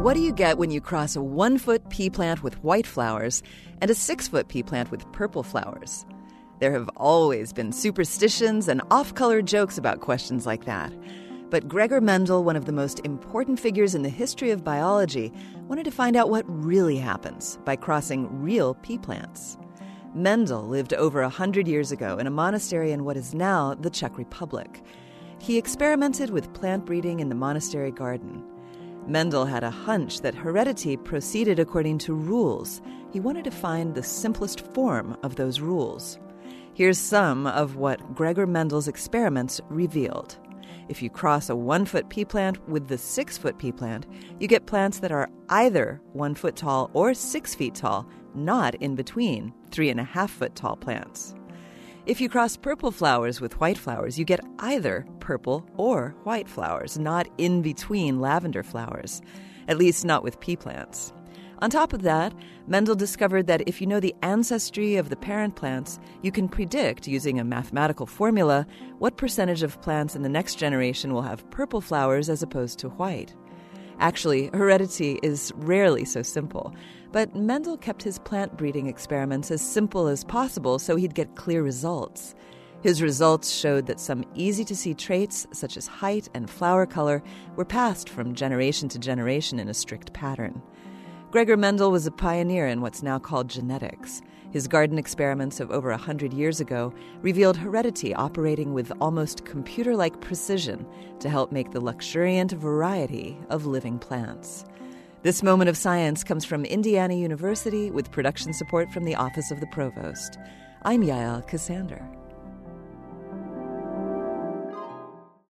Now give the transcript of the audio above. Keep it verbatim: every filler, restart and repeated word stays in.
What do you get when you cross a one-foot pea plant with white flowers and a six-foot pea plant with purple flowers? There have always been superstitions and off-color jokes about questions like that. But Gregor Mendel, one of the most important figures in the history of biology, wanted to find out what really happens by crossing real pea plants. Mendel lived over a hundred years ago in a monastery in what is now the Czech Republic. He experimented with plant breeding in the monastery garden. Mendel had a hunch that heredity proceeded according to rules. He wanted to find the simplest form of those rules. Here's some of what Gregor Mendel's experiments revealed. If you cross a one-foot pea plant with the six-foot pea plant, you get plants that are either one foot tall or six feet tall, not in between three and a half foot tall plants. If you cross purple flowers with white flowers, you get either purple or white flowers, not in between lavender flowers, at least not with pea plants. On top of that, Mendel discovered that if you know the ancestry of the parent plants, you can predict, using a mathematical formula, what percentage of plants in the next generation will have purple flowers as opposed to white. Actually, heredity is rarely so simple, but Mendel kept his plant breeding experiments as simple as possible so he'd get clear results. His results showed that some easy-to-see traits, such as height and flower color, were passed from generation to generation in a strict pattern. Gregor Mendel was a pioneer in what's now called genetics. His garden experiments of over a hundred years ago revealed heredity operating with almost computer-like precision to help make the luxuriant variety of living plants. This moment of science comes from Indiana University with production support from the Office of the Provost. I'm Yael Ksander.